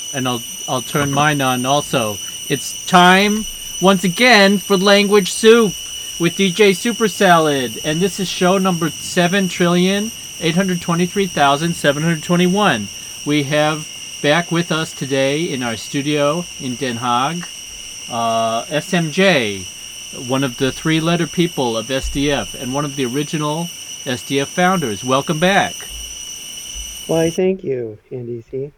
and I'll turn mine on also. It's time once again for Language Soup with DJ Super Salad, and this is show number 7,823,721. We have back with us today in our studio in Den Haag, SMJ, one of the three-letter people of SDF and one of the original SDF founders. Welcome back. Why, thank you, Andy C.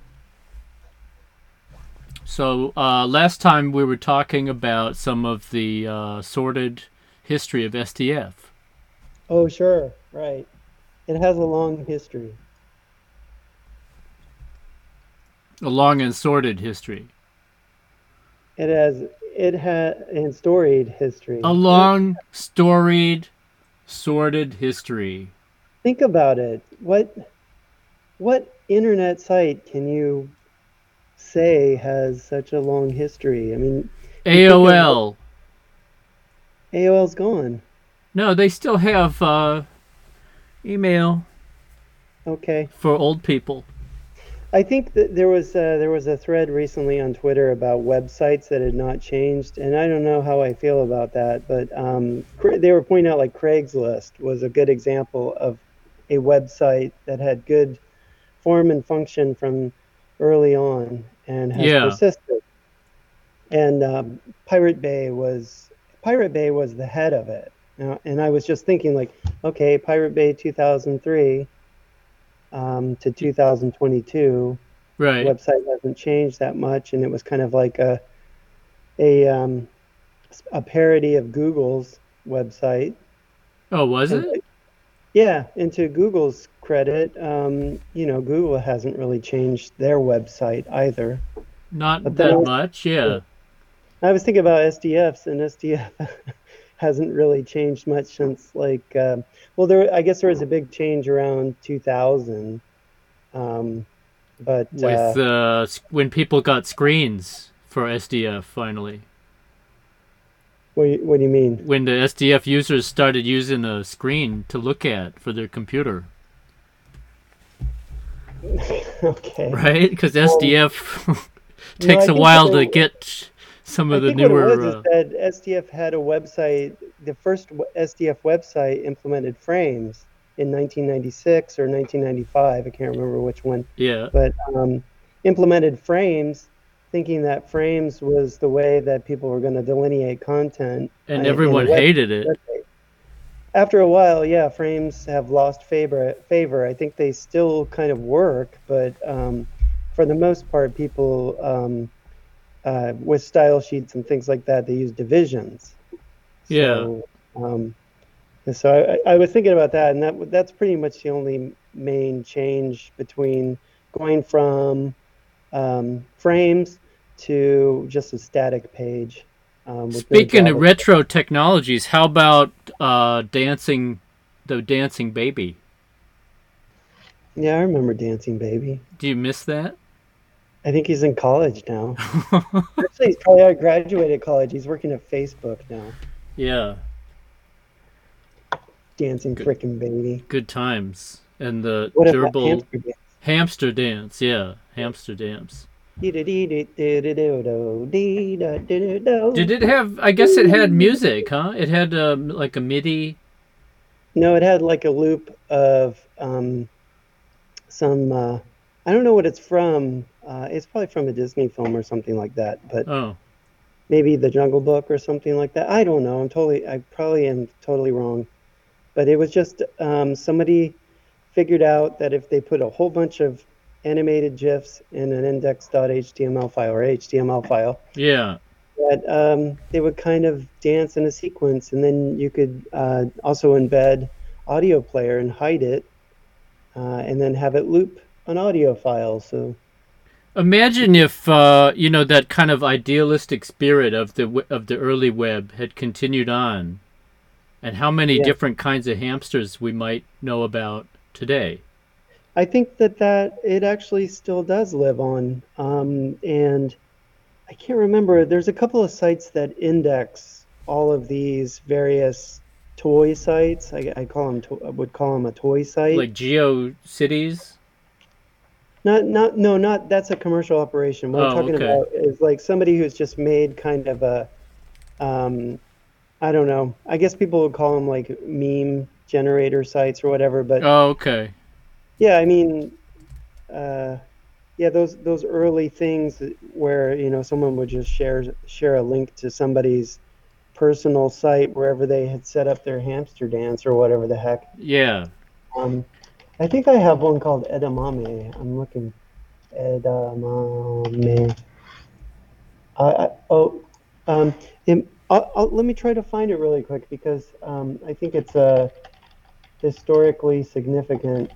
So last time we were talking about some of the sordid history of SDF. Oh, sure, right. It has a long history. A long and sordid history. It had and storied A history. long, storied, sordid history. Think about it. What internet site can you say has such a long history? I mean, you think of AOL. AOL's gone. No, they still have email Okay. for old people. I think that there was a thread recently on Twitter about websites that had not changed, and I don't know how I feel about that. But they were pointing out like Craigslist was a good example of a website that had good form and function from early on and has Yeah. persisted. And Pirate Bay was the head of it. And I was just thinking like, okay, Pirate Bay 2003 to 2022 Right. website hasn't changed that much, and it was kind of like a a parody of Google's website. Oh, was And it? yeah, and to Google's credit, Google hasn't really changed their website either. Not But then that much. Yeah. I was thinking about SDFs, and SDF hasn't really changed much since well, there I guess there was a big change around 2000, um, but With when people got screens for SDF finally. what do you mean? When the SDF users started using a screen to look at for their computer, Okay. right? Because Um, SDF no, takes a while to get some I of the think what it was newer. is that SDF had a website. The first SDF website implemented frames in 1996 or 1995. I can't remember which one, Yeah, but implemented frames, thinking that frames was the way that people were going to delineate content and in a everyone hated it. website. After a while, yeah, frames have lost favor. I think they still kind of work, but for the most part, people with style sheets and things like that, they use divisions. Yeah. So, so I was thinking about that, and that's pretty much the only main change between going from frames to just a static page with no Speaking of JavaScript. retro technologies, how about the dancing baby? Yeah, I remember Dancing Baby. Do you miss that? I think he's in college now. Actually, he's probably graduated college. He's working at Facebook now. Yeah, Dancing good, frickin' baby. good times. And the What about gerbil Hamster Dance? hamster dance. Yeah, hamster dance. Did it have? I guess it had music, huh? It had like a MIDI. No, it had like a loop of some. I don't know what it's from. It's probably from a Disney film or something like that. But Oh, maybe The Jungle Book or something like that. I don't know. I probably am totally wrong. But it was just somebody figured out that if they put a whole bunch of animated GIFs in an index.html file or HTML file, yeah. that they would kind of dance in a sequence, and then you could also embed audio player and hide it, and then have it loop an audio file. So Imagine if that kind of idealistic spirit of the early web had continued on, and how many yeah, different kinds of hamsters we might know about today. I think that it actually still does live on, and I can't remember. There's a couple of sites that index all of these various toy sites. I would call them a toy site. Like GeoCities. Not that's a commercial operation. What I'm Oh, talking okay. about is like somebody who's just made kind of a, um, I don't know. I guess people would call them like meme generator sites or whatever. But Oh, okay. yeah, I mean, uh, yeah, those early things where someone would just share a link to somebody's personal site wherever they had set up their hamster dance or whatever the heck. Yeah. Um, I think I have one called Edamame. I'm looking. Edamame. Oh, let me try to find it really quick because I think it's historically significant.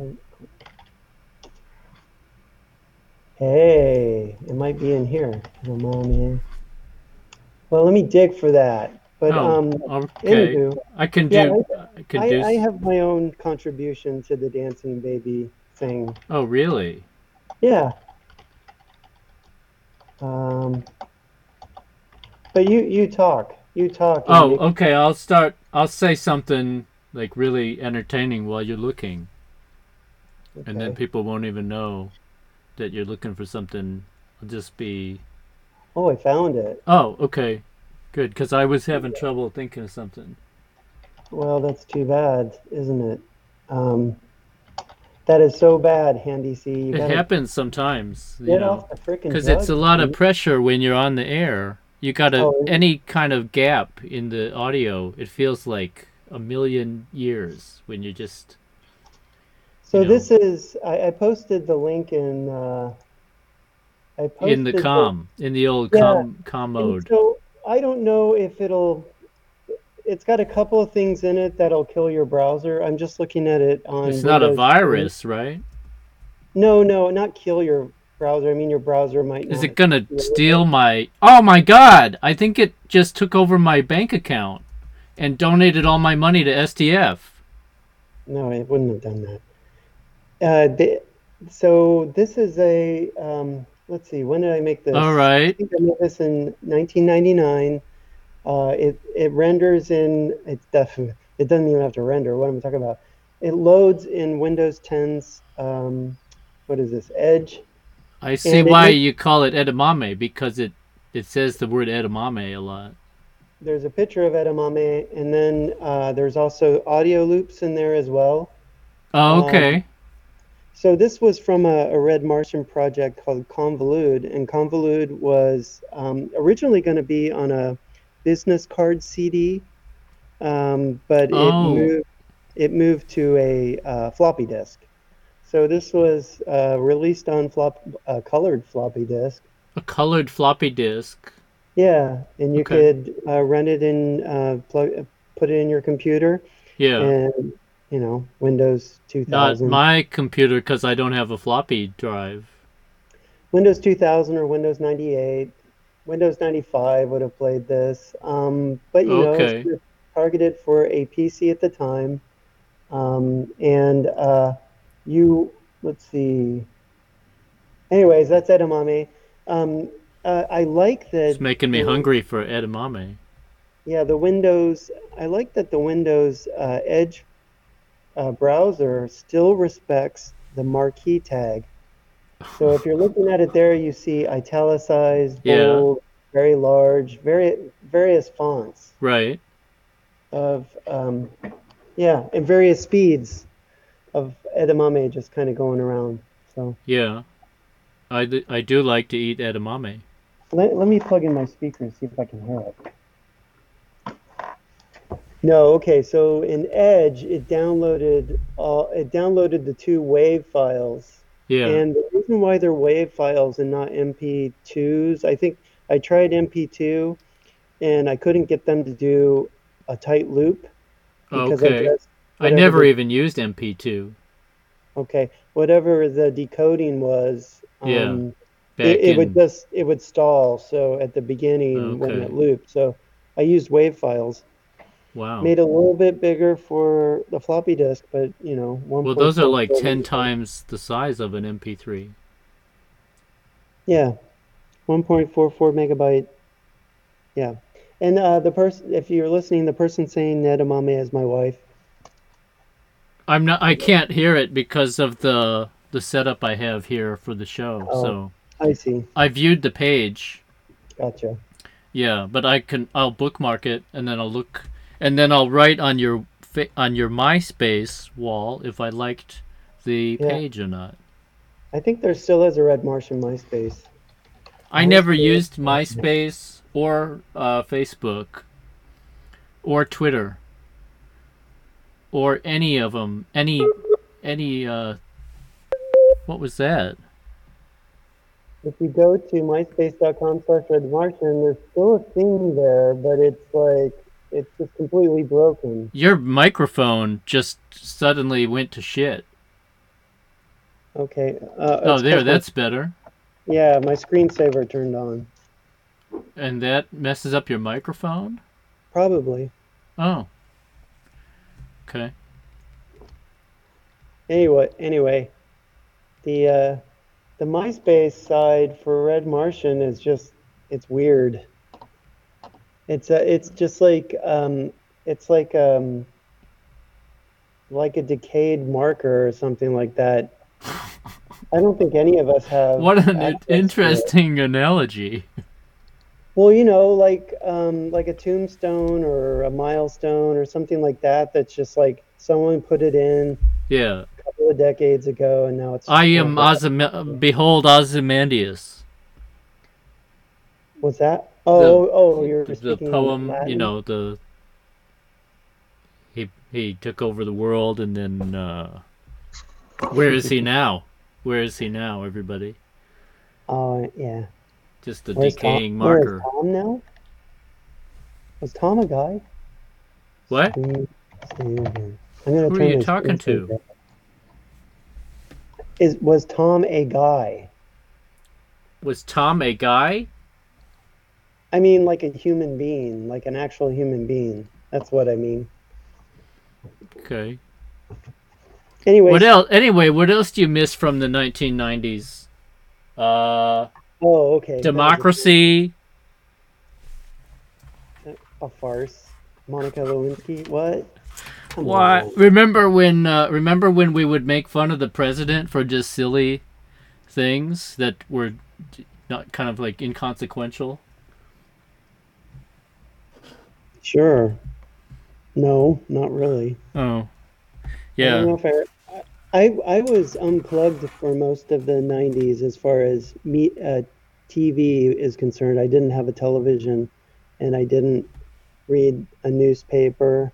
Hey, it might be in here. Edamame. Well, let me dig for that. But Oh, okay. anywho, I can yeah, do. I can do. I have my own contribution to the dancing baby thing. Oh, really? Yeah. Um, but you talk and Oh, make. okay. I'll start. I'll say something like really entertaining while you're looking, and then Okay. people won't even know that you're looking for something. I'll just be. Oh, I found it. Oh, okay. Good, because I was having trouble thinking of something. Well, that's too bad, isn't it? Um, that is so bad, Handy C. You It gotta happens sometimes, get off the frickin' because it's a drugs, lot of man. pressure when you're on the air. You gotta Oh, any kind of gap in the audio. It feels like a million years when you're just, you so know, this is. I posted the link in. I in the posted the. in the old Yeah, com and mode. so I don't know if it'll. It's got a couple of things in it that'll kill your browser. I'm just looking at it on It's not a Windows 10. virus, right? No, not kill your browser. I mean, your browser might Is not it gonna feel steal it. my? Oh my God! I think it just took over my bank account and donated all my money to STF. No, it wouldn't have done that. So this is a, let's see, when did I make All this? I right. think I made this in 1999. It renders in, it's definitely, it doesn't even have to render. What am I talking about? It loads in Windows 10's, what is this, Edge, I see and it why makes, you call it edamame because it says the word edamame a lot. there's a picture of Edamame, and then there's also audio loops in there as well. Oh, Um, okay. So this was from a Red Martian project called Convolute, and Convolute was originally going to be on a business card CD, but Oh, it moved to a floppy disk. So this was released on colored floppy disk. a colored floppy disk. Yeah, and you Okay. could run it in put it in your computer, Yeah. and Windows Not 2000. my computer because I don't have a floppy drive. Windows 2000 or Windows 98, Windows 95 would have played this. But it's Okay. just targeted for a PC at the time. And you, let's see. Anyways, that's edamame. Um, I like It's that making me the hungry for edamame. yeah the Windows. I like that the Windows Edge browser still respects the marquee tag. So if you're looking at it there, you see italicized, Yeah. bold, very large, various fonts Right. of yeah, and various speeds of edamame just kind of going around. So Yeah. I do like to eat edamame. let me plug in my speaker and see if I can hear it. No, okay. So in Edge, it downloaded the two WAV files, Yeah. and the reason why they're WAV files and not MP2s, I think I tried MP2 and I couldn't get them to do a tight loop because I Okay. guess I whatever never the even used MP2. whatever the decoding was, Yeah. Back in. it would stall. So at the beginning when it Okay. looped, so I used WAV files. Wow. Made it a little bit bigger for the floppy disk, but Well, those are 1.44 like 10 megabyte. times the size of an MP3. Yeah, 1.44 megabyte. Yeah, and the person, if you're listening, the person saying edamame is my wife. I can't hear it because of the the setup I have here for the show. Oh. So I see. I viewed the page. Gotcha. Yeah, but I'll bookmark it and then I'll look and then I'll write on your MySpace wall if I liked the Yeah. page or not. I think there still is a Red Martian MySpace. I never used MySpace or Facebook or Twitter or any of them. Any what was that? If you go to myspace.com/redmartian, there's still a thing there, but it's just completely broken. Your microphone just suddenly went to shit. Okay. Oh, there, that's better. Yeah, my screensaver turned on. And that messes up your microphone? Probably. Oh. Okay. Anyway, the MySpace side for Red Martian is it's weird. It's just like like a decayed marker or something like that. I don't think any of us have. What an access to it. interesting analogy. Well, like a tombstone or a milestone or something like that. That's just like someone put it in Yeah. a couple of decades ago, and now it's. I am behold Ozymandias. What's that? Oh, you're the speaking poem. Latin? You know, he took over the world, and then where is he now? Where is he now, everybody? Oh, yeah. Just a Where's decaying Tom? marker. Where is Tom now? Was Tom a guy? What? Stay here. I'm gonna Who are turn you my talking to? screensaver off. Was Tom a guy? Was Tom a guy? I mean, like a human being, like an actual human being. That's what I mean. Okay. Anyway. What else? Anyway, what else do you miss from the 1990s? Oh, okay. Democracy. A farce. Monica Lewinsky. What? Come What? on. Remember when we would make fun of the president for just silly things that were not kind of like inconsequential? Sure. No, not really. Oh. I Yeah. don't know if I was unplugged for most of the 90s as far as TV is concerned. I didn't have a television, and I didn't read a newspaper.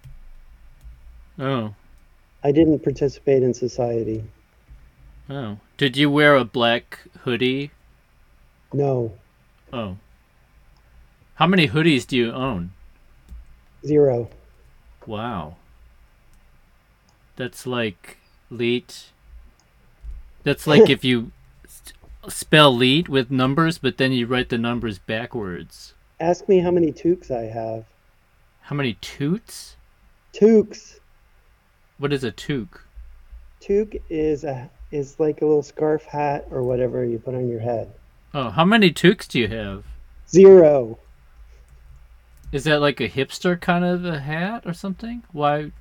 Oh. I didn't participate in society. Oh. Did you wear a black hoodie? No. Oh. How many hoodies do you own? 0. Wow. That's like leet. That's like if you spell leet with numbers, but then you write the numbers backwards. Ask me how many toques I have. How many toots? Toques. What is a toque? Toque is like a little scarf hat or whatever you put on your head. Oh, how many toques do you have? 0. Is that like a hipster kind of a hat or something? Why?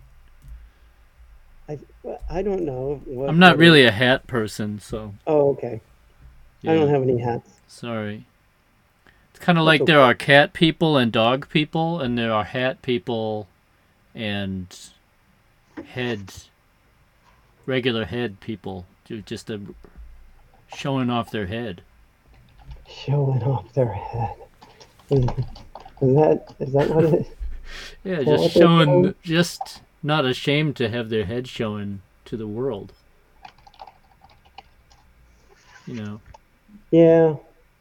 I don't know. I'm not really a hat person, so. Oh, okay. Yeah. I don't have any hats. Sorry. It's kind of like there are cat people and dog people, and there are hat people and regular head people. Just showing off their head. Showing off their head. Is that what it is? Yeah, just showing, just not ashamed to have their head showing to the world. You know. Yeah.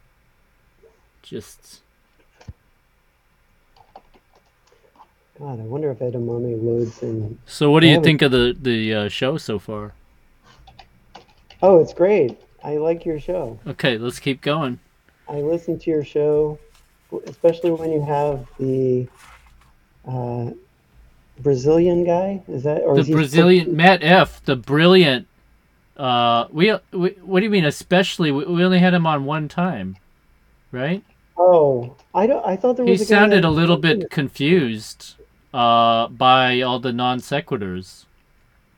Just. God, I wonder if edamame loads in. So, what do you think of the show so far? Oh, it's great. I like your show. Okay, let's keep going. I listen to your show, especially when you have the Brazilian guy. Is that or the Brazilian Matt F. The brilliant. What do you mean? Especially, we only had him on one time, right? Oh, I thought there was. He sounded a little bit confused by all the non sequiturs.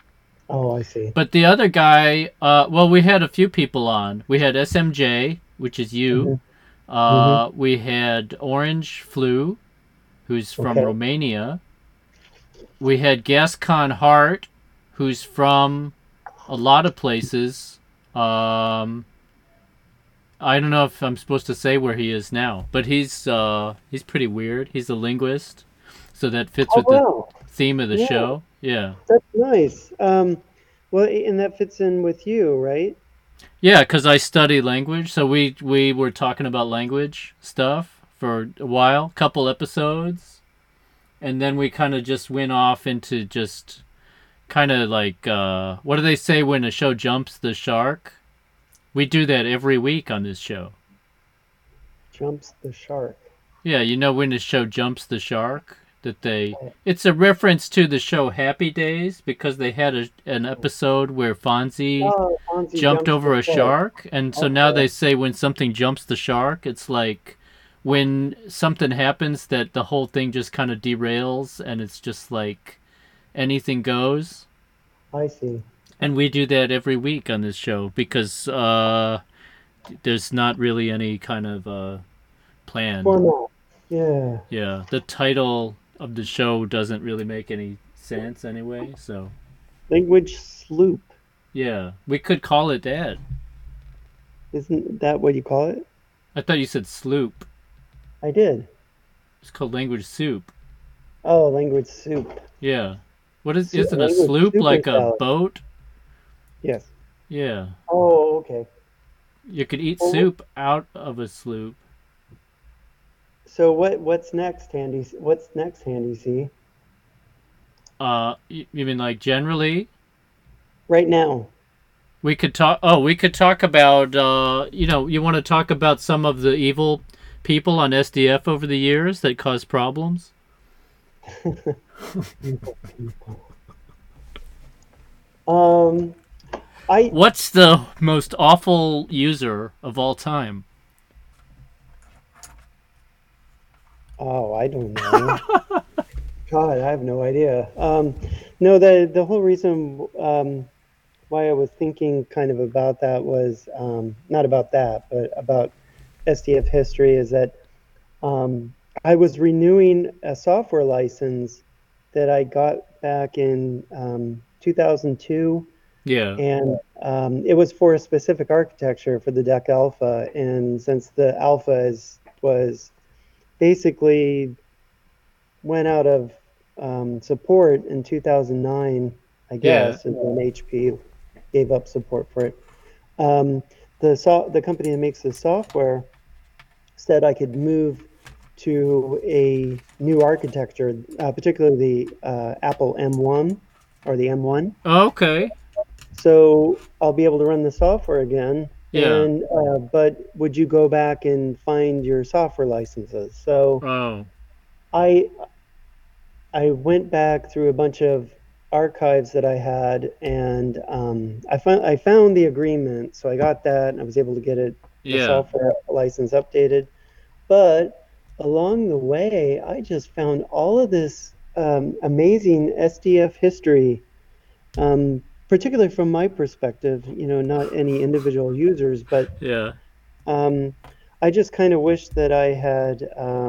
Oh, I see. But the other guy, well, we had a few people on. We had SMJ, which is you. Hmm. Hmm. We had Orange Flu, who's from Okay. Romania. We had Gascon Hart, who's from a lot of places. Um, I don't know if I'm supposed to say where he is now, but he's pretty weird. He's a linguist, so that fits Oh, with the wow. theme of the Yeah, show. Yeah, that's nice. Well, and that fits in with you, right? yeah, because I study language, so we were talking about language stuff for a while, couple episodes, and then we kind of just went off into just kind of like what do they say when a show jumps the shark? We do that every week on this show. Jumps the shark. Yeah, when the show jumps the shark, that they Oh, it's a reference to the show Happy Days because they had an episode where Fonzie Fonzie jumped jumps the over a shark. shark, and so now Okay, they say when something jumps the shark, it's like when something happens that the whole thing just kind of derails and it's just like anything goes. I see. And we do that every week on this show because there's not really any kind of plan. Format. Yeah. Yeah, the title of the show doesn't really make any sense anyway, so Language sloop. yeah, we could call it that. Isn't that what you call it? I thought you said sloop. I did. It's called language soup. Oh, language soup. Yeah. What is Su isn't a language sloop super like a salad. boat? Yes. Yeah. Oh, okay. You could eat Well, soup out of a sloop. so what's next, Handy? What's next, Handy C? You mean like generally? Right now. We could talk about you want to talk about some of the evil people on SDF over the years that caused problems? Um, I What's the most awful user of all time? oh, I don't know. God, I have no idea. No, the whole reason why I was thinking kind of about that was not about that, but about SDF history is that I was renewing a software license that I got back in 2002, Yeah. and it was for a specific architecture for the DEC Alpha. And since the Alpha was basically went out of support in 2009, I Yeah. guess, and then HP gave up support for it. Um, the company that makes the software said I could move to a new architecture, particularly the Apple M1 or the M1. Okay. So I'll be able to run the software again. Yeah. And but would you go back and find your software licenses? So Oh. I I went back through a bunch of archives that I had, and I found the agreement, so I got that, and I was able to get the Yeah. software license updated. But along the way, I just found all of this amazing SDF history, particularly from my perspective. Not any individual users, but Yeah. um, I just kind of wish that I had.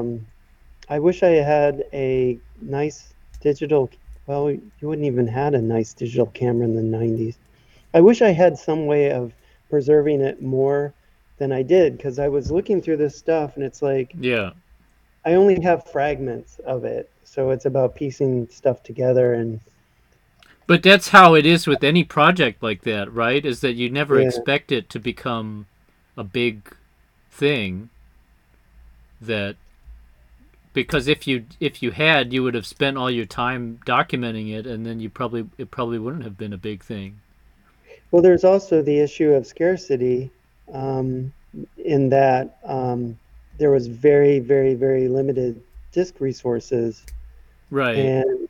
I wish I had a nice digital. Well, you wouldn't even had a nice digital camera in the 90s. I wish I had some way of preserving it more than I did, because I was looking through this stuff and it's like Yeah. I only have fragments of it. So it's about piecing stuff together. And But that's how it is with any project like that, right? Is that you never yeah, expect it to become a big thing that because if you had, you would have spent all your time documenting it and then it probably wouldn't have been a big thing. well, there's also the issue of scarcity, um, in that there was very, very, very limited disk resources. Right. And,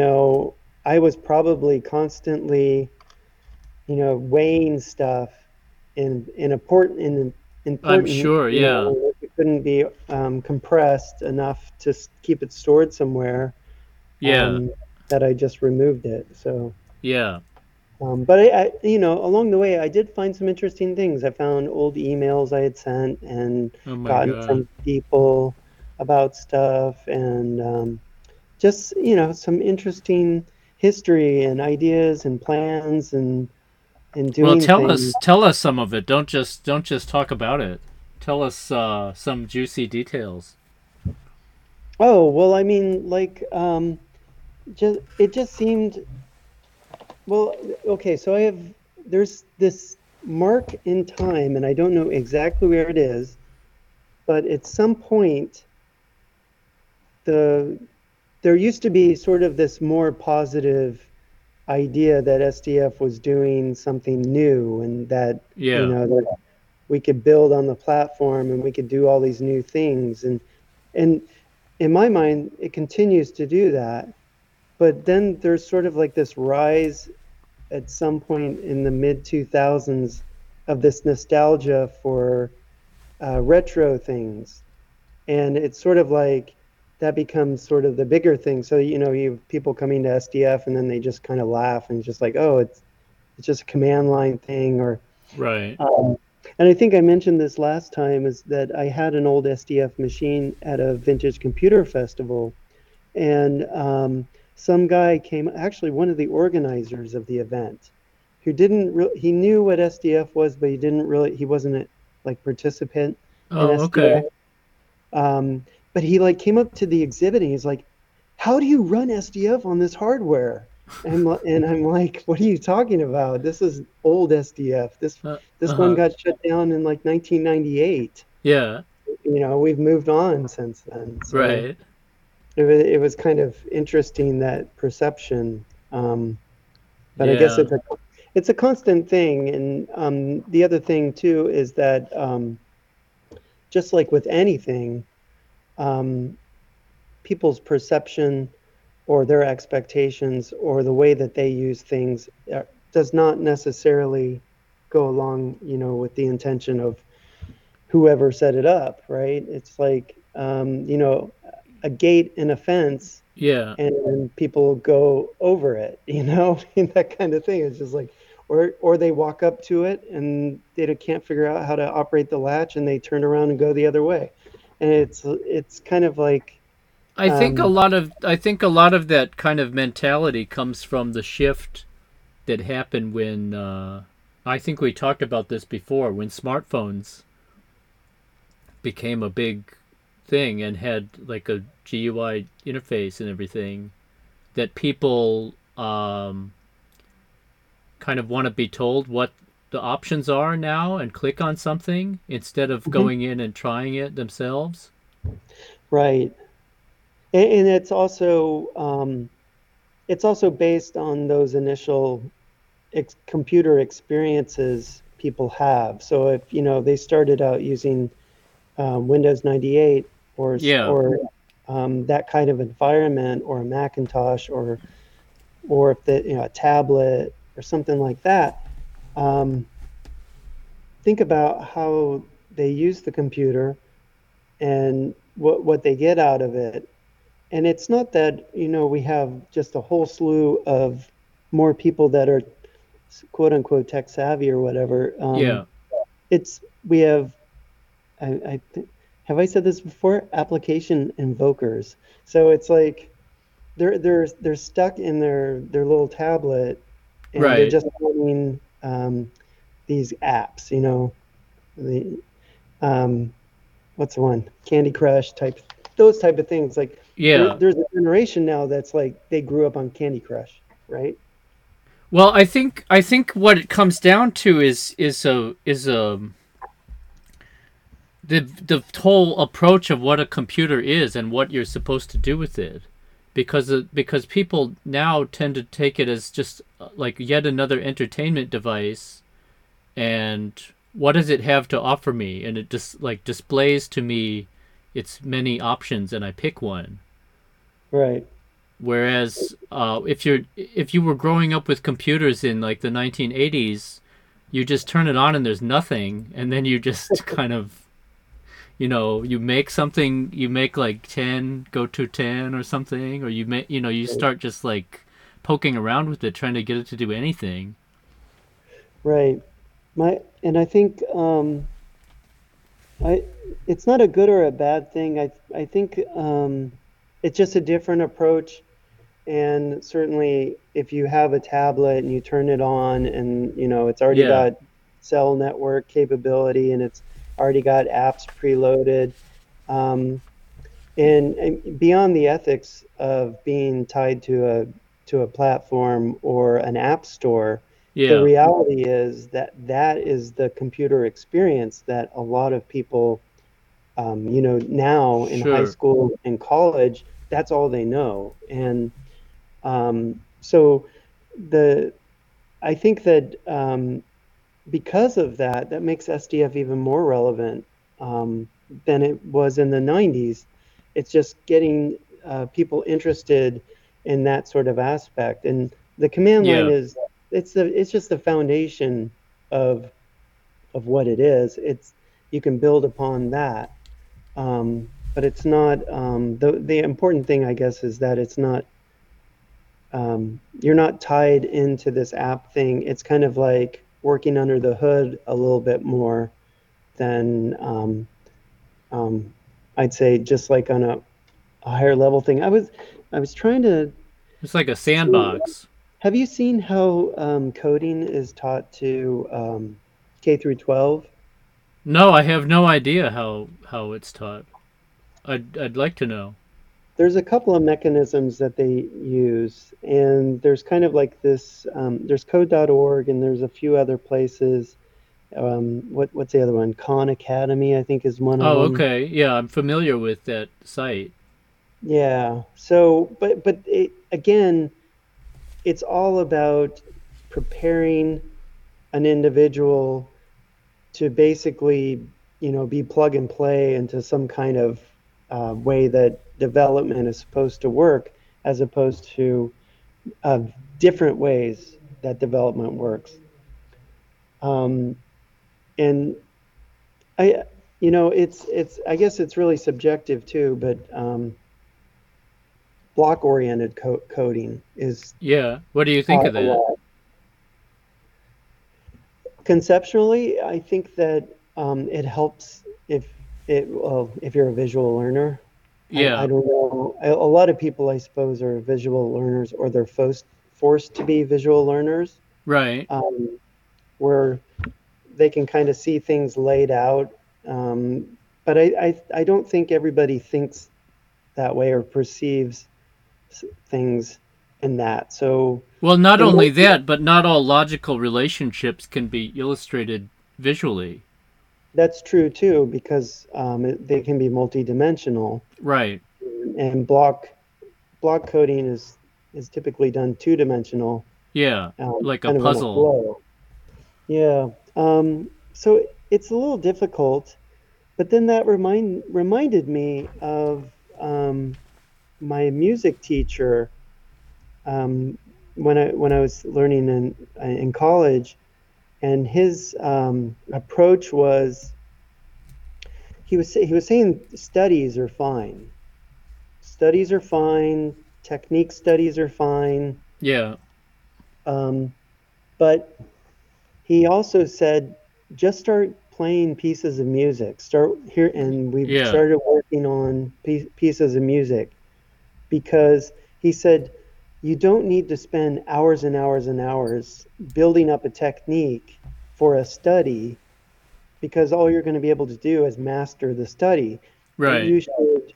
I was probably constantly, weighing stuff in I'm important, sure, yeah. it couldn't be compressed enough to keep it stored somewhere, Yeah. um, that I just removed it. So, Yeah. But along the way, I did find some interesting things. I found old emails I had sent and Oh my gotten god. from people about stuff, and just some interesting history and ideas and plans and Well, doing things. tell us some of it. Don't just talk about it. Tell us some juicy details. Oh, well, I mean, like, just it just seemed well. Okay, so there's this mark in time, and I don't know exactly where it is, but at some point, the there used to be sort of this more positive idea that SDF was doing something new, and that Yeah. that we could build on the platform and we could do all these new things, and in my mind, it continues to do that. But then there's sort of like this rise at some point in the mid 2000s of this nostalgia for retro things. And it's sort of like that becomes sort of the bigger thing. So, you have people coming to SDF and then they just kind of laugh and just like, oh, it's just a command line thing. Or, Right. um, and I think I mentioned this last time, is that I had an old SDF machine at a vintage computer festival, and some guy came, actually one of the organizers of the event, who didn't really, he knew what SDF was, but he wasn't a like participant in Oh, SDF. okay. But he like came up to the exhibit and he's like, "How do you run SDF on this hardware?" And I'm like, "What are you talking about? This is old SDF. This one Uh-huh. got shut down in like 1998. Yeah. We've moved on since then." So Right. it was kind of interesting, that perception. But I guess Yeah. it's a constant thing. And the other thing too is that just like with anything, um, people's perception or their expectations or the way that they use things does not necessarily go along, with the intention of whoever set it up, right? It's like, a gate and a fence, Yeah. and people go over it, and that kind of thing. It's just like, or they walk up to it and they can't figure out how to operate the latch, and they turn around and go the other way, and it's kind of like, um, I think a lot of that kind of mentality comes from the shift that happened when I think we talked about this before when smartphones became a big thing and had like a GUI interface and everything that people kind of want to be told what the options are now and click on something instead of mhm, going in and trying it themselves. right. And it's also based on those initial computer experiences people have. So if they started out using Windows 98, Yeah. or that kind of environment, or a Macintosh, or if a tablet or something like that, um, think about how they use the computer and what they get out of it. And it's not that we have just a whole slew of more people that are quote unquote tech savvy or whatever. Yeah. It's we have have I said this before? Application invokers. So it's like they're stuck in their little tablet, and they're Right. just running these apps. The um, what's the one? Candy Crush type, those type of things. Like Yeah. there's a generation now that's like they grew up on Candy Crush, right? Well, I think what it comes down to is the whole approach of what a computer is and what you're supposed to do with it, because people now tend to take it as just like yet another entertainment device, and what does it have to offer me, and it just like displays to me its many options and I pick one. Right. Whereas if you were growing up with computers in like the 1980s, you just turn it on and there's nothing, and then you just kind of you make something, you make like 10 go to 10 or something, or you make you start just like poking around with it trying to get it to do anything. right. And I think I it's not a good or a bad thing. I think it's just a different approach. And certainly, if you have a tablet and you turn it on, and it's already Yeah, got cell network capability, and it's already got apps preloaded, um, and beyond the ethics of being tied to a platform or an app store, the yeah, reality is that that is the computer experience that a lot of people, now in high sure. school and college, that's all they know. And so the I think that because of that, that makes SDF even more relevant than it was in the 90s. It's just getting people interested in that sort of aspect. And the command line Yeah. is it's just the foundation of of what it is. It's you can build upon that. But it's not the important thing, I guess, is that it's not you're not tied into this app thing. It's kind of like working under the hood a little bit more than um, I'd say just like on a higher level thing. I was trying to It's like a see. sandbox. Have you seen how coding is taught to K through 12? No, I have no idea how it's taught. I'd like to know. There's a couple of mechanisms that they use, and there's kind of like this. There's code.org, and there's a few other places. What's the other one? Khan Academy, I think, is one of Oh, them. okay. Yeah, I'm familiar with that site. Yeah. So, but again, it's all about preparing an individual to basically, be plug and play into some kind of way that development is supposed to work, as opposed to uh, different ways that development works. Um, and I, it's I guess it's really subjective too, but block-oriented coding is Yeah. What do you think taught of a that? lot. Conceptually, I think that it helps if you're a visual learner. I Yeah. don't know. A lot of people, I suppose, are visual learners, or they're forced to be visual learners, Right. um, where they can kind of see things laid out. But I don't think everybody thinks that way or perceives things in that. So Well, not it only might be, that, but not all logical relationships can be illustrated visually. that's true too, because they can be multidimensional, Right. and block coding is typically done two-dimensional, Yeah. Like a kind of in a puzzle. flow. Yeah. So it's a little difficult, but then that reminded me of my music teacher when I was learning in college, and his approach was he was saying studies are fine, studies are fine, technique studies are fine, Yeah. um, but he also said just start playing pieces of music. Start here, and we've Yeah. started working on pieces of music because he said you don't need to spend hours and hours and hours building up a technique for a study, because all you're going to be able to do is master the study. But Right. you should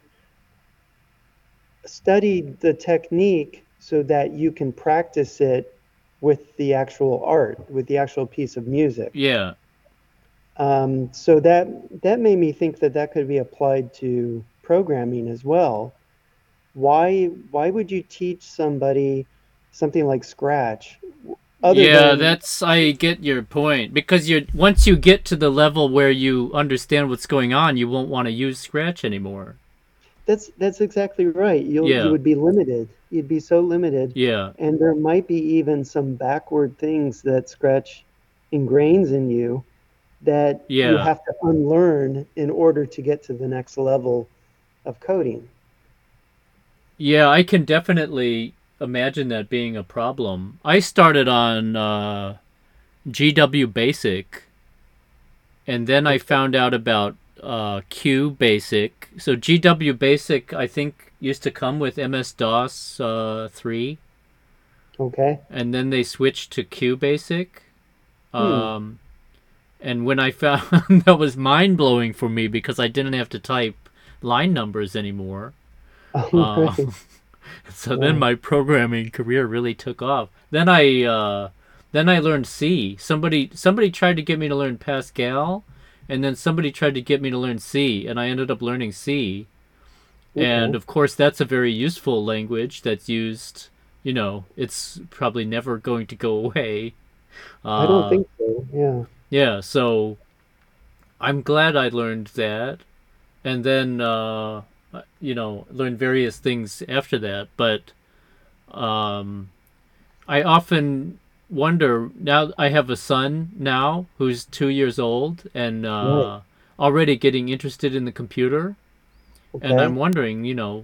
study the technique so that you can practice it with the actual art, with the actual piece of music. Yeah. So that made me think that that could be applied to programming as well. Why would you teach somebody something like Scratch other Yeah, than that's I get your point because you're once you get to the level where you understand what's going on, you won't want to use Scratch anymore. that's exactly right. You Yeah. would be limited. You'd be so limited, Yeah. and there might be even some backward things that Scratch ingrains in you that you Yeah. have to unlearn in order to get to the next level of coding. Yeah, I can definitely imagine that being a problem. I started on GW Basic, and then I found out about Q Basic. So GW Basic, I think, used to come with MS DOS 3, Okay. and then they switched to Q Basic. Hmm. Um, and when I found that was mind blowing for me because I didn't have to type line numbers anymore. Oh, Uh, right. so then Yeah. my programming career really took off. Then I learned C. Somebody tried to get me to learn Pascal, and then somebody tried to get me to learn C, and I ended up learning C. And Okay. of course, that's a very useful language that's used. It's probably never going to go away. I don't Uh, think so. Yeah. yeah, so I'm glad I learned that, and then learned various things after that. But um, I often wonder now. I have a son now who's 2 years old and Right. already getting interested in the computer. And I'm Okay. wondering,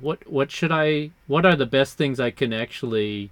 what are the best things I can actually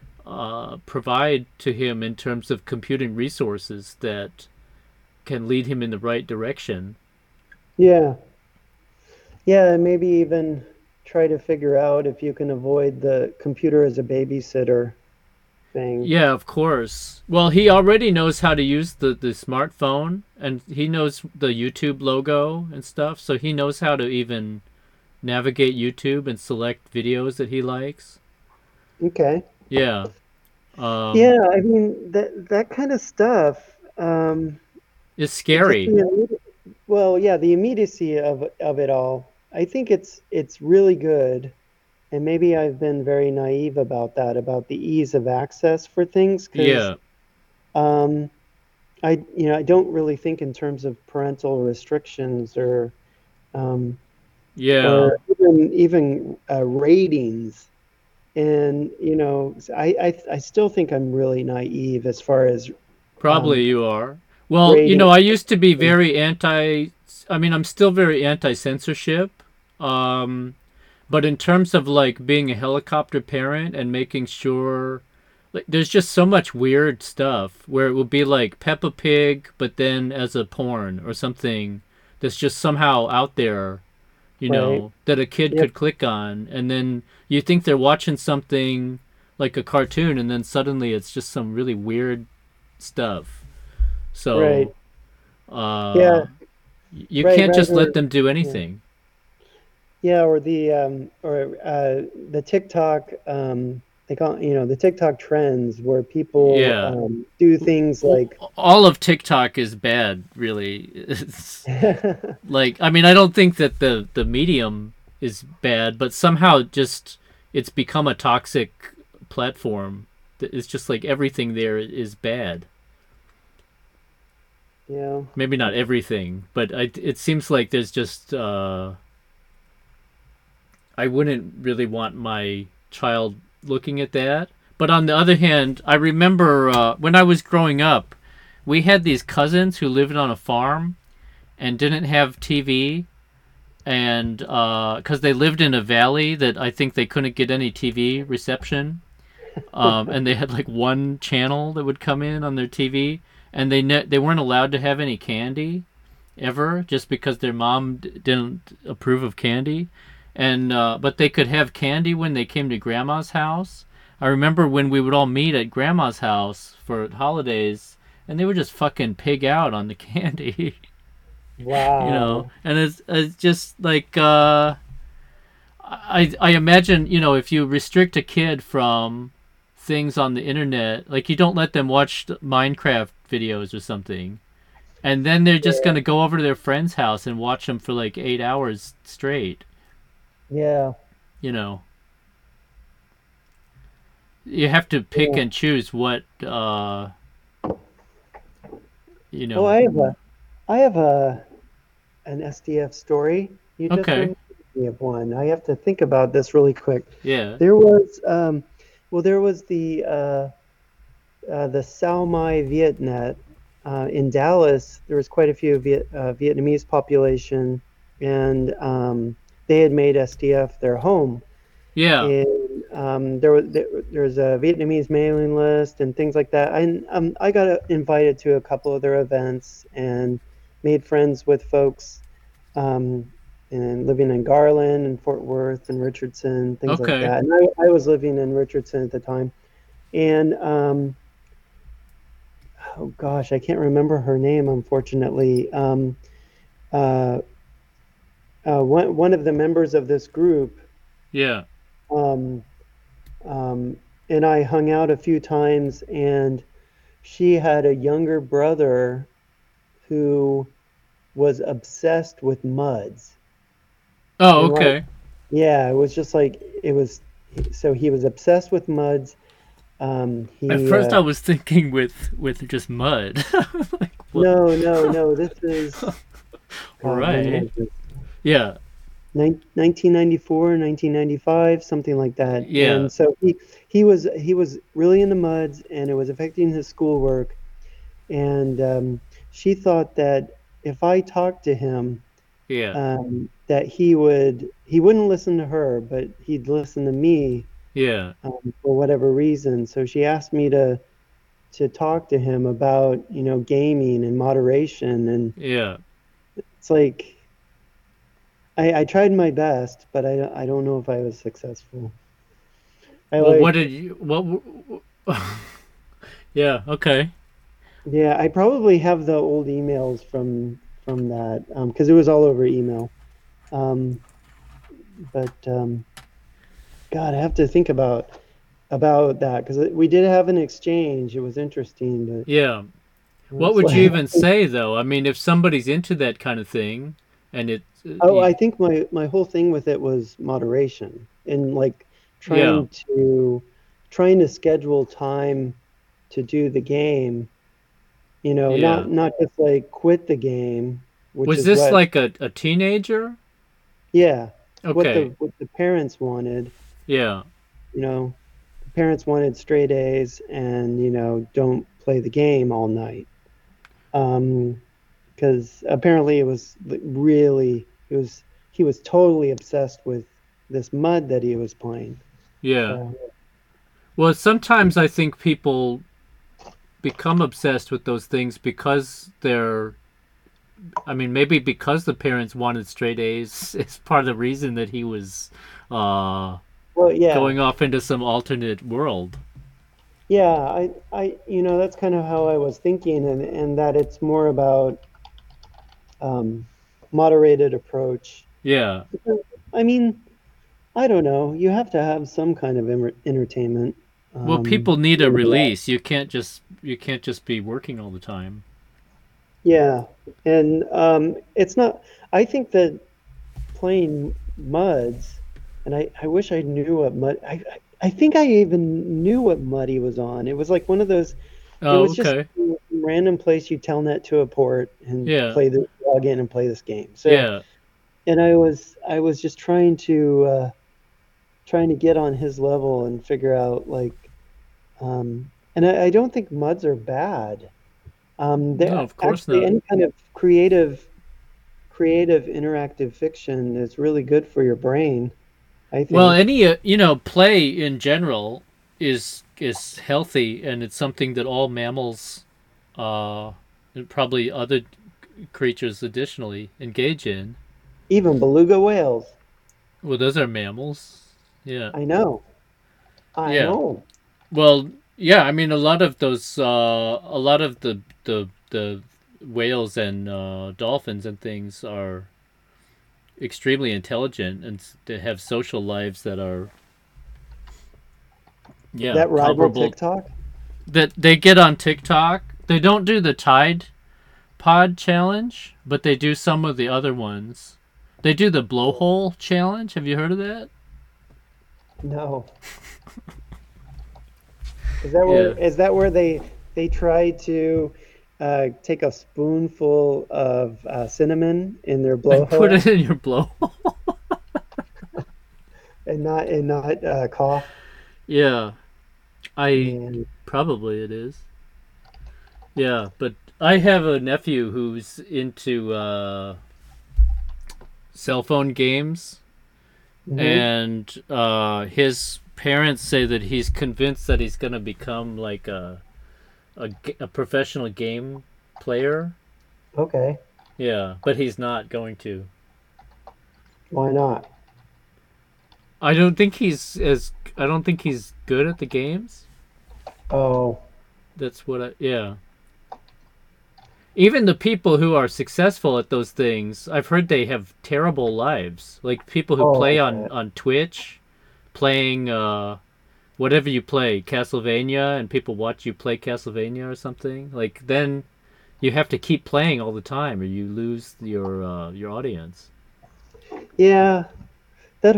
provide to him in terms of computing resources that can lead him in the right direction. Yeah. Yeah, and maybe even try to figure out if you can avoid the computer as a babysitter thing. Yeah, of course. Well, he already knows how to use the smartphone, and he knows the YouTube logo and stuff, so he knows how to even navigate YouTube and select videos that he likes. Okay. Yeah. Um, Yeah, I mean that kind of stuff. it's Just scary. well, yeah, the immediacy of it all. I think it's really good, and maybe I've been very naive about that, about the ease of access for things, because Yeah. um, I don't really think in terms of parental restrictions um, Yeah. or even ratings. And I still think I'm really naive as far as Probably um, you are. Well, rating. I used to be very anti. I mean, I'm still very anti censorship. Um, but in terms of like being a helicopter parent and making sure, like, there's just so much weird stuff where it will be like Peppa Pig, but then as a porn or something that's just somehow out there, Right. that a kid Yep. could click on, and then you think they're watching something like a cartoon, and then suddenly it's just some really weird stuff. Right. So Yeah. uh, you Right. can't just let Rather. them do Yeah. anything. Yeah. Or the TikTok. They call the TikTok trends where people Yeah. do things like. All of TikTok is bad, really. It's like, I mean, I don't think that the medium is bad, but somehow just it's become a toxic platform. It's just like everything there is bad. Yeah. Maybe not everything, but it seems like there's just I wouldn't really want my child looking at that. But on the other hand, I remember when I was growing up, we had these cousins who lived on a farm and didn't have TV, and because they lived in a valley that I think they couldn't get any TV reception, and they had like one channel that would come in on their TV, and they weren't allowed to have any candy ever, just because their mom didn't approve of candy, and but they could have candy when they came to grandma's house. I remember when we would all meet at grandma's house for holidays, and they would just fucking pig out on the candy. Wow. And it's just like I imagine, if you restrict a kid from things on the internet, like you don't let them watch Minecraft videos or something, and then they're just Yeah. gonna go over to their friend's house and watch them for like 8 hours straight. Yeah. You know, you have to pick Yeah. and choose what you Oh, know. I have an SDF story. You just Okay, reminded me of one. I have to think about this really quick. yeah, There was, well, there was the Sao Mai Vietnet in Dallas. There was quite a few Vietnamese population, and they had made SDF their home. yeah, there's a Vietnamese mailing list and things like that. I got invited to a couple other events and made friends with folks, um, and living in Garland and Fort Worth and Richardson, things like Okay. that. And I was living in Richardson at the time. And oh gosh, I can't remember her name, unfortunately. Uh, one of the members of this group, Yeah. um, and I hung out a few times, and she had a younger brother who was obsessed with muds. Oh, And like, okay. yeah, it was just like it was. So he was obsessed with muds. At He first, I was thinking with just mud. Like, what? No, no, no. This is God. When Right. was this? Yeah. 1994, 1995, something like that. Yeah. And so he was really into muds, and it was affecting his schoolwork. And she thought that if I talked to him, Yeah. that he wouldn't listen to her, but he'd listen to me, Yeah. for whatever reason. So she asked me to talk to him about gaming and moderation, and Yeah. it's like I tried my best, but I don't know if I was successful. I Well, what like did you? Yeah. Okay. Yeah, I probably have the old emails from that, because it was all over email. Um, but God, I have to think about that because we did have an exchange. It was interesting, but Yeah. What it's would you like even say though? I mean, if somebody's into that kind of thing, and it, oh, I think my whole thing with it was moderation and like yeah, trying to trying to schedule time to do the game. yeah. Not just like quit the game, which Was is this what, like a teenager? yeah, what Okay. the parents wanted. Yeah. You know, the parents wanted straight A's and don't play the game all night. Because apparently it was really he was totally obsessed with this mud that he was playing. Yeah. So Well, sometimes I think people become obsessed with those things because they're. I mean, maybe because the parents wanted straight A's is part of the reason that he was uh, well, yeah, going off into some alternate world. yeah. That's kind of how I was thinking, and that it's more about um, moderated approach. Yeah. I mean, I don't know. You have to have some kind of entertainment. Well, people need a In your life. release. You can't just be working all the time. Yeah, and it's not. I think that playing muds, and I wish I knew what mud. I think I even knew what mud he was on. It was like one of those. It Oh, was just okay. some random place you telnet to a port and Yeah. log in and play this game. So, Yeah. and I was just trying to get on his level and figure out like, and I don't think muds are bad. No, They're of course actually not. any kind of creative interactive fiction is really good for your brain, I Well, think. any play in general is healthy, and it's something that all mammals, and probably other creatures additionally engage in. Even beluga whales. Well, those are mammals. Yeah. I know. I Yeah. know. Well, yeah. I mean, a lot of the whales and dolphins and things are extremely intelligent and they have social lives that are, yeah, That rival comparable. TikTok? That they get on TikTok. They don't do the Tide Pod challenge, but they do some of the other ones. They do the blowhole challenge. Have you heard of that? No. Yeah. Is that where they try to take a spoonful of cinnamon in their And put blowhole it in your blowhole. and not cough? Yeah. I Man. probably it is. Yeah, but I have a nephew who's into cell phone games, Hmm. and his parents say that he's convinced that he's going to become like a professional game player. Okay. Yeah, but he's not going to. Why not? I don't think he's good at the games. Oh, That's what I yeah. Even the people who are successful at those things, I've heard they have terrible lives. Like people who oh, play okay. on Twitch, playing whatever you play, Castlevania, and people watch you play Castlevania or something. Like then you have to keep playing all the time, or you lose your audience. Yeah, that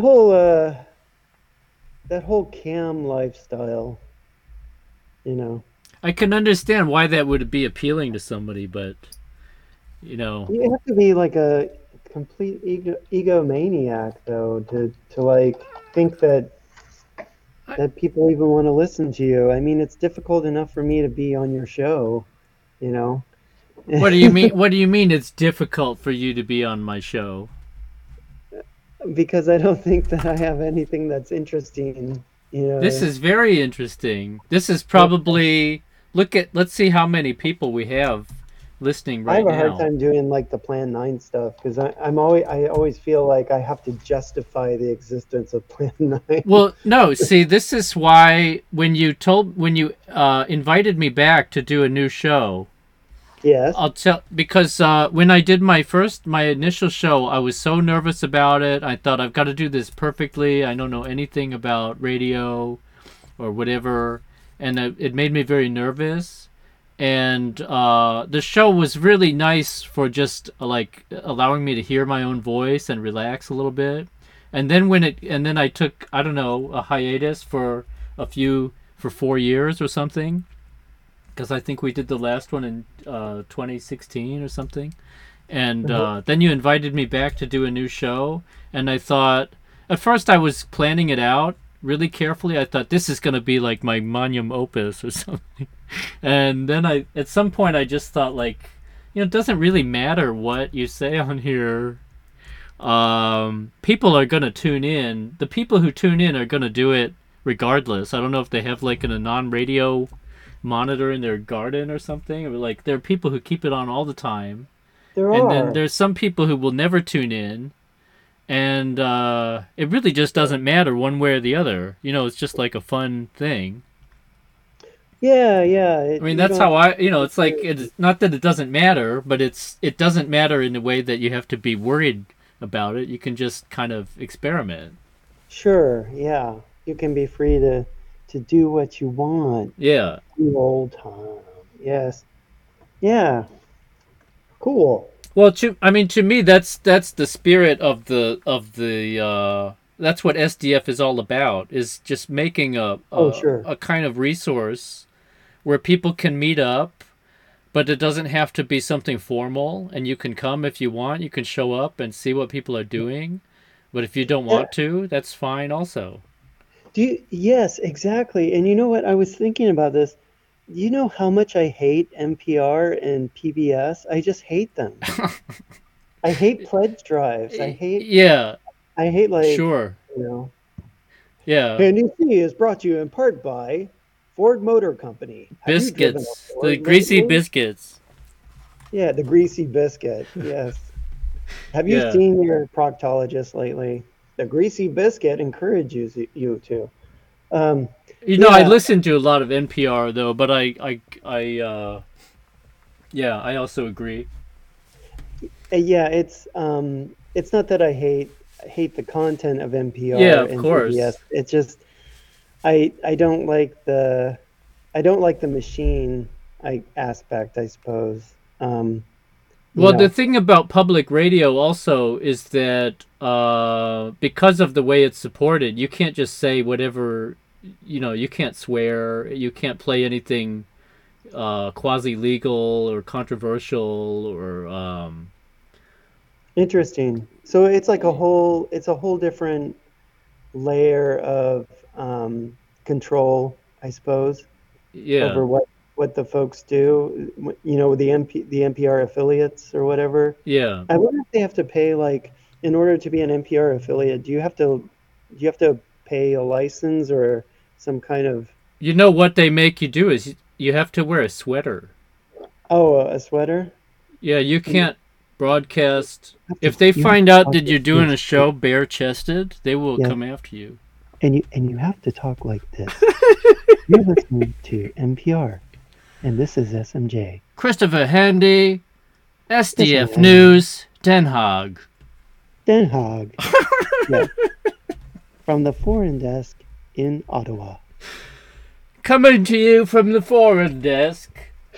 whole cam lifestyle, you know. I can understand why that would be appealing to somebody, but you know, You have to be like a complete egomaniac though to like think I, that people even want to listen to you. I mean, it's difficult enough for me to be on your show, you know. what do you mean? What do you mean? It's difficult for you to be on my show? Because I don't think that I have anything that's interesting, you This know. is very interesting. This is Well, probably let's see how many people we have listening I have right a hard now. time doing like the Plan 9 stuff because I always feel like I have to justify the existence of Plan 9. Well, no, see, this is why when you invited me back to do a new show, Yes. I'll tell because when I did my initial show, I was so nervous about it. I thought I've got to do this perfectly. I don't know anything about radio or whatever, and it made me very nervous. And the show was really nice for just like allowing me to hear my own voice and relax a little bit. And then I took, I don't know, a hiatus for for 4 years or something, because I think we did the last one in 2016 or something. And Uh-huh. then you invited me back to do a new show, and I thought at first I was planning it out really carefully. I thought this is going to be like my magnum opus or something. And then at some point I just thought like, it doesn't really matter what you say on here. People are going to tune in. The people who tune in are going to do it regardless. I don't know if they have like a non-radio monitor in their garden or something, or like there are people who keep it on all the time, There and then are. there's some people who will never tune in, and it really just doesn't matter one way or the other. It's just like a fun thing. Yeah, yeah. I mean, You that's don't how have I, to it's like it's not that it doesn't matter, but it doesn't matter in the way that you have to be worried about it. You can just kind of experiment. Sure, yeah. You can be free to do what you want. Yeah. You old Tom. Yes. Yeah. Cool. Well, I mean, to me, that's the spirit of the that's what SDF is all about. Is just making Oh, sure. a kind of resource where people can meet up, but it doesn't have to be something formal, and you can come if you want. You can show up and see what people are doing, but if you don't Yeah. want to, that's fine also. Yes, exactly. And you know what? I was thinking about this. You know how much I hate NPR and PBS? I just hate them. I hate pledge drives. Yeah, I hate like, sure. you know, Yeah, NEC is brought to you in part by Ford Motor Company. Have you driven a biscuits, the Ford greasy lately? biscuits. Yeah, the greasy biscuit. Yes. Have you Yeah. seen your proctologist lately? The greasy biscuit encourages you to. Um, I yeah, listen to a lot of NPR though, but yeah, I also agree. yeah. It's not that I hate the content of Yeah, NPR of and PBS. course. It's just I don't like the machine aspect, I suppose. You Well, the know, thing about public radio also is that because of the way it's supported, you can't just say whatever. You can't swear. You can't play anything quasi legal or controversial or interesting. So it's a whole different layer of control, I suppose, yeah, over what the folks do. You know, the NPR affiliates or whatever. yeah. I wonder if they have to pay like in order to be an NPR affiliate. Do you have to pay a license or some kind of You know what they make you do is you have to wear a sweater. a sweater. Yeah, you And can't broadcast. If they you have find to out talk that like you're doing this. a show bare chested, they will Yeah, come after you. and you have to talk like this. You're listening to NPR, and this is SMJ. Christopher Handy, This is SDF News, Den Haag. Den Haag. Yeah, from the foreign desk in Ottawa. Coming to you from the foreign desk.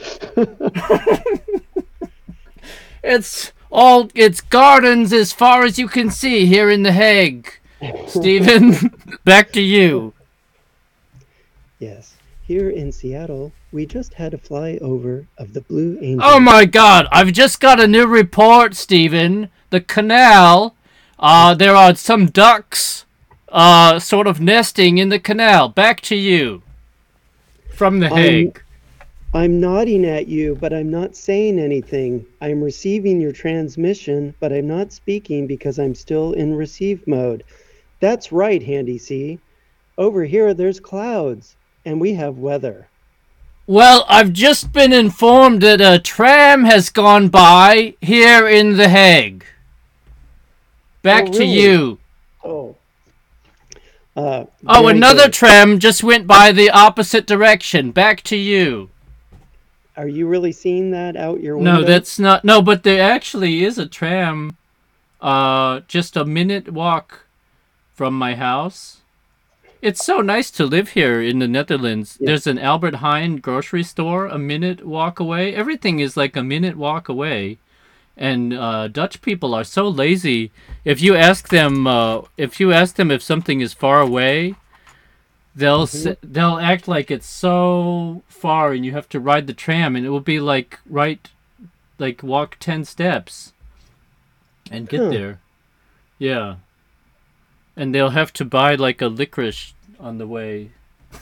It's gardens as far as you can see here in The Hague. Stephen, back to you. Yes, here in Seattle, we just had a flyover of the Blue Angels. Oh my god, I've just got a new report, Stephen. The canal, there are some ducks, sort of nesting in the canal. Back to you. From The Hague. I'm nodding at you, but I'm not saying anything. I'm receiving your transmission, but I'm not speaking because I'm still in receive mode. That's right, Handy C. Over here, there's clouds, and we have weather. Well, I've just been informed that a tram has gone by here in The Hague. Back Oh, to really? you. Oh. Oh, Very another good. tram just went by the opposite direction. Back to you. Are you really seeing that out your window? No, that's not. No, but there actually is a tram. Just a minute walk from my house. It's so nice to live here in the Netherlands. Yeah. There's an Albert Heijn grocery store a minute walk away. Everything is like a minute walk away. And Dutch people are so lazy. If you ask them if something is far away, they'll act like it's so far, and you have to ride the tram, and it will be like walk 10 steps, and get there. Yeah, and they'll have to buy like a licorice on the way.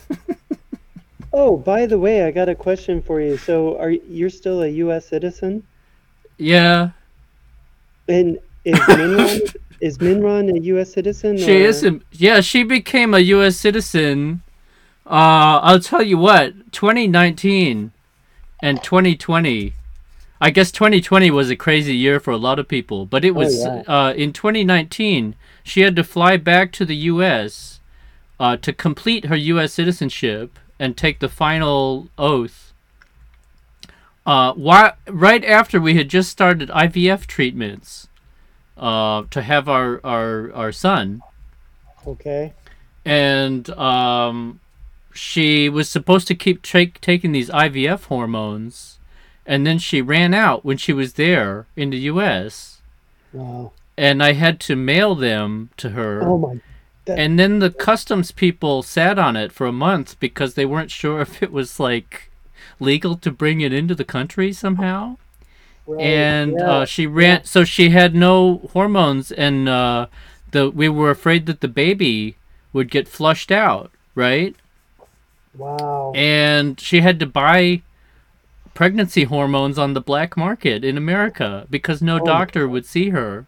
Oh, by the way, I got a question for you. So, you're still a U.S. citizen? Yeah, And is Minron a U.S. citizen? she or- is. Yeah, she became a U.S. citizen. I'll tell you what. 2019 and 2020. I guess 2020 was a crazy year for a lot of people, but it was in 2019 she had to fly back to the U.S. To complete her U.S. citizenship and take the final oath. Right after we had just started IVF treatments to have our son, Okay. and she was supposed to keep taking these IVF hormones, and then she ran out when she was there in the U.S. Wow. and I had to mail them to her. Oh my. And then the customs people sat on it for a month because they weren't sure if it was like legal to bring it into the country somehow. Right. And Yeah. she ran, so she had no hormones, and we were afraid that the baby would get flushed out, right? Wow. And she had to buy pregnancy hormones on the black market in America because no Oh my doctor would see her.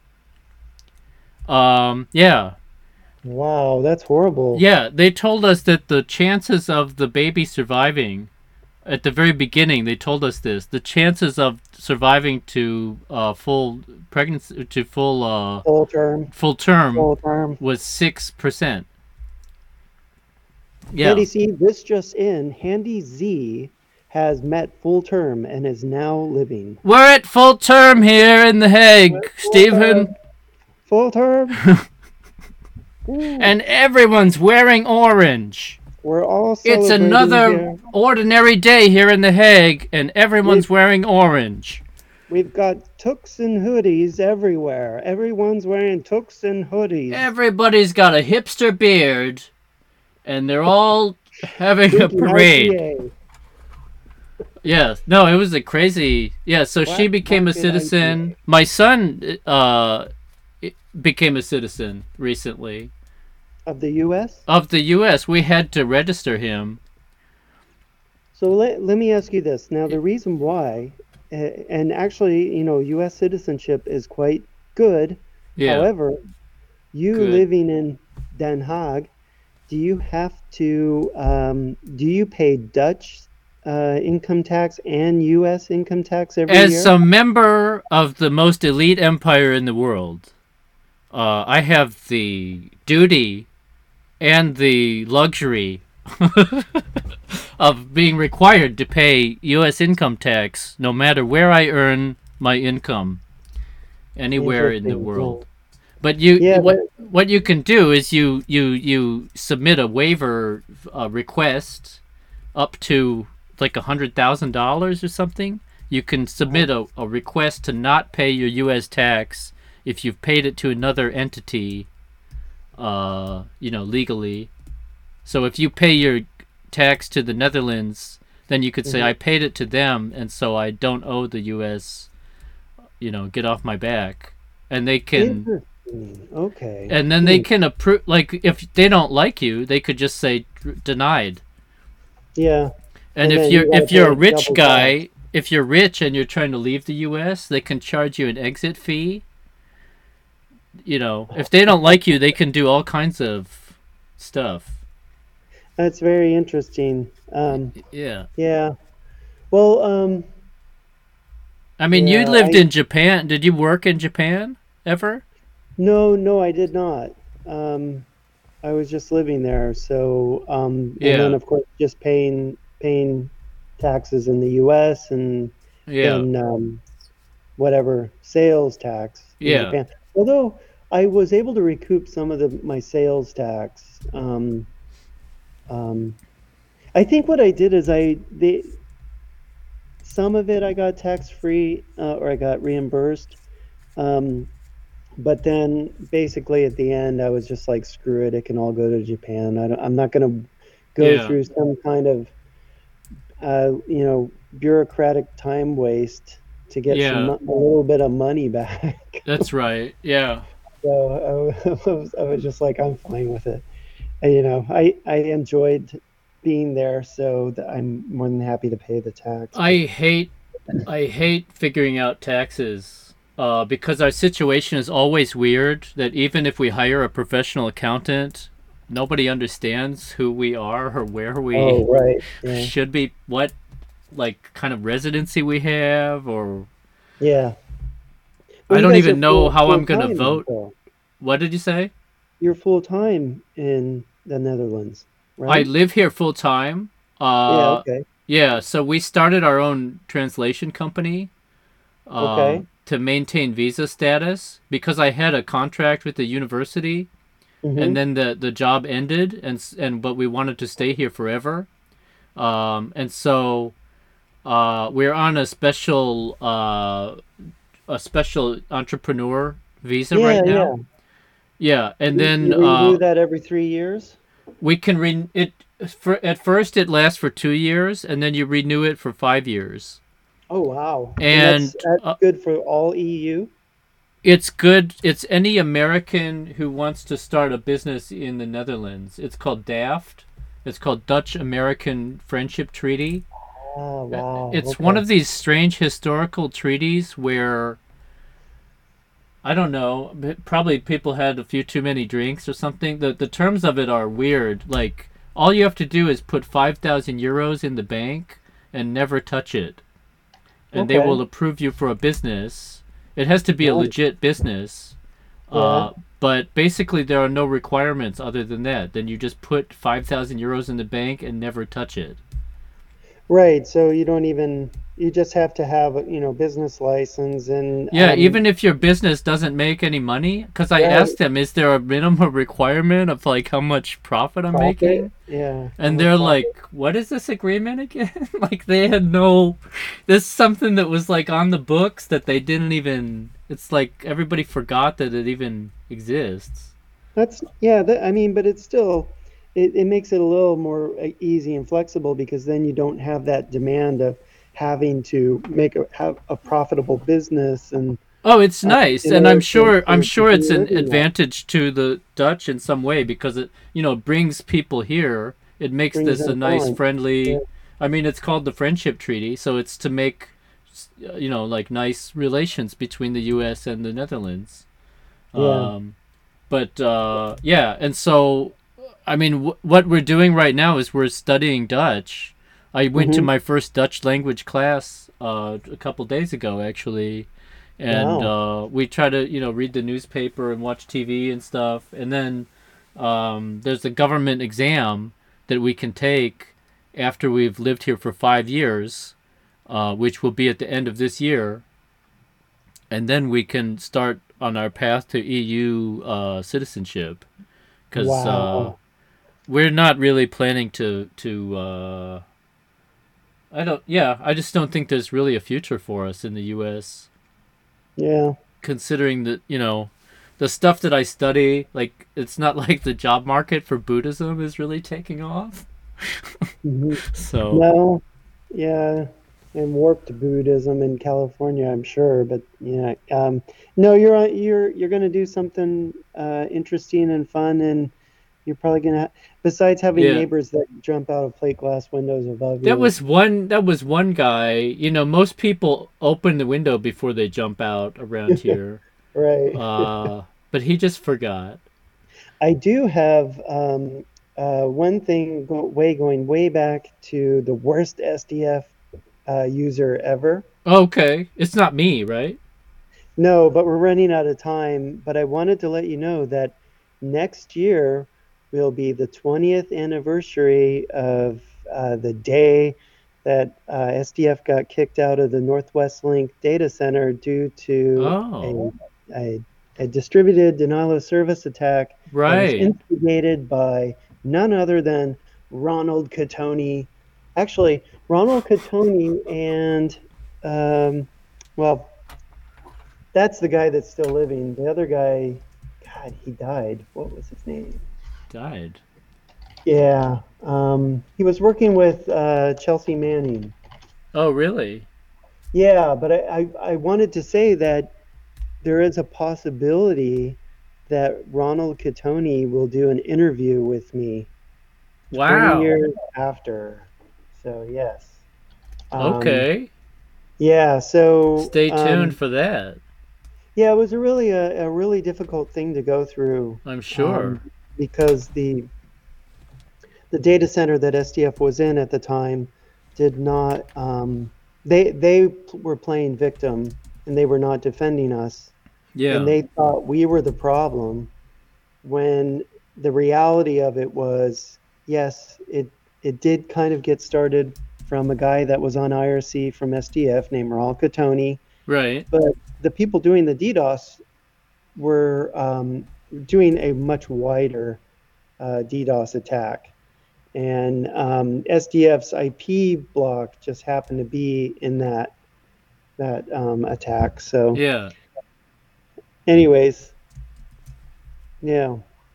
Yeah. Wow, that's horrible. Yeah, they told us that the chances of the baby surviving, at the very beginning, they told us this. The chances of surviving to full pregnancy, to full Full term. full term Full term. was 6%. Yeah. Handy C, this just in. Handy Z has met full term and is now living. We're at full term here in The Hague, Stephen. Full term. Ooh, And everyone's wearing orange. we're all It's celebrating another here. ordinary day here in The Hague, and everyone's wearing orange. We've got tux and hoodies everywhere. Everyone's wearing tux and hoodies. Everybody's got a hipster beard, and they're all having a Drinking parade. IPA. Yeah, no, it was a crazy. Yeah, so she Black became a market citizen. IPA. My son became a citizen recently Of the U.S.? of the U.S. We had to register him. So let me ask you this. Now, the reason why, and actually, U.S. citizenship is quite good. Yeah. However, you Good. living in Den Haag, do you have to do you pay Dutch income tax and U.S. income tax every As year? a member of the most elite empire in the world, I have the duty and the luxury of being required to pay U.S. income tax no matter where I earn my income, anywhere in the Interesting. Yeah. world. But you, Yeah, what you can do is you submit a waiver request up to like $100,000 or something. You can submit a request to not pay your U.S. tax if you've paid it to another entity, legally. So if you pay your tax to the Netherlands, then you could say I paid it to them, and so I don't owe the U.S. Get off my back, and they can, interesting. Okay. and then they can approve. Like if they don't like you, they could just say denied. Yeah. And And if then you're you got to if you're a pay rich double tax. guy, if you're rich and you're trying to leave the U.S., they can charge you an exit fee. If they don't like you, they can do all kinds of stuff. That's very interesting. Yeah. Yeah. Well, I mean, you yeah, lived in Japan. Did you work in Japan ever? no, no, I did not. Um, I was just living there. So, and then Yeah. of course just paying taxes in the US and Yeah. then whatever sales tax in Yeah. Japan. Although I was able to recoup some of the my sales tax. Um, I think what I did is some of it I got tax free or I got reimbursed. Um, but then basically at the end I was just like, screw it, it can all go to Japan. I'm not going to go Yeah. through some kind of bureaucratic time waste to get Yeah. a little bit of money back. That's right. Yeah. So I was just like, I'm fine with it. And, I enjoyed being there, so I'm more than happy to pay the tax. I But hate I hate figuring out taxes. Because our situation is always weird that even if we hire a professional accountant, nobody understands who we are or where we oh, right, yeah, should be, what like kind of residency we have, or yeah. Well, I you don't guys are even know how full I'm going to time, vote. though. What did you say? You're full time in the Netherlands, I right? live here full time. Yeah. Uh Okay. yeah, so we started our own translation company Okay. to maintain visa status because I had a contract with the university, and Mm-hmm. then the job ended, and but we wanted to stay here forever. And so we're on a special entrepreneur visa right Yeah. now. Yeah. Yeah, and then You renew that every 3 years? we can it for at first it lasts for 2 years, and then you renew it for 5 years. Oh, wow. And And that's good for all EU? it's good. It's any American who wants to start a business in the Netherlands. It's called DAFT. It's called Dutch American Friendship Treaty. Oh, wow. It's one Okay. of these strange historical treaties where I don't know, probably people had a few too many drinks or something. The terms of it are weird. Like all you have to do is put 5,000 euros in the bank and never touch it, and they will Okay. approve you for a business. It has to be a Nice. legit business. Yeah. But basically, there are no requirements other than that. Then you just put 5,000 euros in the bank and never touch it. Right. So you just have to have business license and Yeah, even if your business doesn't make any money, because I right, asked them, is there a minimum requirement of like how much profit I'm profit. making? Yeah. How And much they're profit? like, what is this agreement again? Like they had no, this is something that was like on the books that they didn't even, it's like everybody forgot that it even exists. That's yeah, I mean, but it's still it makes it a little more easy and flexible because then you don't have that demand of having to have a profitable business and Oh, it's nice, in and order I'm to sure it's continue an living that advantage to the Dutch in some way because it brings people here. It makes brings this a them nice, on. Yeah, friendly. I mean, it's called the Friendship Treaty, so it's to make like nice relations between the U.S. and the Netherlands. yeah, Um, but yeah, and so I mean, what we're doing right now is we're studying Dutch. I went to Hmm. my first Dutch language class a couple days ago, actually, and Wow. we try to read the newspaper and watch TV and stuff. And then there's a government exam that we can take after we've lived here for 5 years, which will be at the end of this year, and then we can start on our path to EU citizenship. Because Wow. we're not really planning to I don't yeah, I just don't think there's really a future for us in the US, Yeah. considering that, the stuff that I study, like it's not like the job market for Buddhism is really taking off. Hmm. So, No. Yeah. And warped Buddhism in California, I'm sure. But yeah. No, you're going to do something interesting and fun, and you're probably going to, besides having yeah. neighbors that jump out of plate glass windows above That you. was one guy, most people open the window before they jump out around here. Right. Uh but he just forgot. I do have one thing going way back to the worst SDF user ever. Okay, it's not me, right? No, but we're running out of time. But I wanted to let you know that next year will be the 20th anniversary of the day that SDF got kicked out of the Northwest Link data center due to Oh, a, a distributed denial of service attack that was right. instigated by none other than Ronald Catoni. Actually, Ronald Catoni and, um, well, that's the guy that's still living. The other guy, God, he died. What was his name? Died. Yeah, he was working with Chelsea Manning. Oh, really? Yeah, but I wanted to say that there is a possibility that Ronald Catoni will do an interview with me 20 Wow. years after. So, yes. Um, Okay. yeah, so Stay tuned for that. yeah, it was a really difficult thing to go through, I'm sure. because the data center that SDF was in at the time did not, they were playing victim, and they were not defending us, and Yeah. they thought we were the problem, when the reality of it was, yes, it did kind of get started from a guy that was on IRC from SDF named Raul Catoni, Right. but the people doing the DDoS were doing a much wider DDoS attack. And SDF's IP block just happened to be in that attack. So, Yeah. anyways, yeah,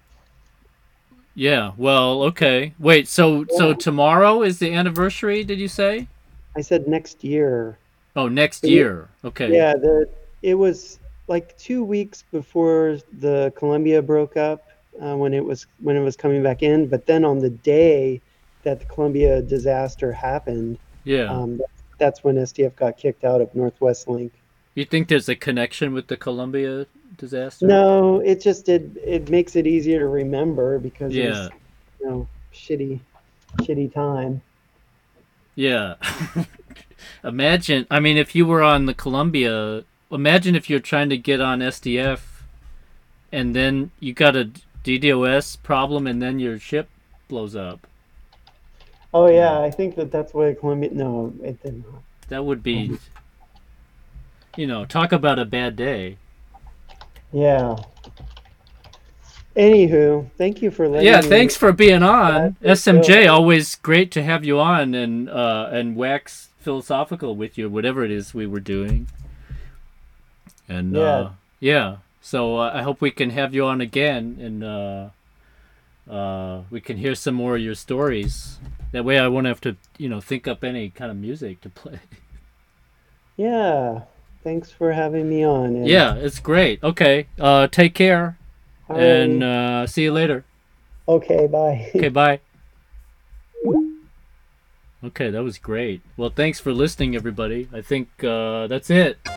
Yeah. Well, okay. Wait, so yeah. tomorrow is the anniversary, did you say? I said next year. Oh, next It, year. Okay. yeah, it was like 2 weeks before the Columbia broke up, when it was coming back in. But then on the day that the Columbia disaster happened, Yeah. um, that's when SDF got kicked out of Northwest Link. You think there's a connection with the Columbia disaster? No, it makes it easier to remember because it Yeah. was, shitty time. Yeah. Imagine, I mean, if you were on the Columbia, imagine if you're trying to get on SDF and then you got a DDoS problem and then your ship blows up. Oh You yeah, know, I think that's why Columbia. No, it did not. that would be, talk about a bad day. Yeah. Anywho, thank you for Yeah, letting me thanks for being chat on. your SMJ, show. always great to have you on and wax philosophical with you, whatever it is we were doing. And Yeah. yeah, so I hope we can have you on again and we can hear some more of your stories. That way I won't have to, think up any kind of music to play. Yeah. Thanks for having me on, and Yeah, it's great. Okay, take care and alrighty. see you later. Okay, bye. Okay, bye. Okay, that was great. Well, thanks for listening, everybody. I think that's it.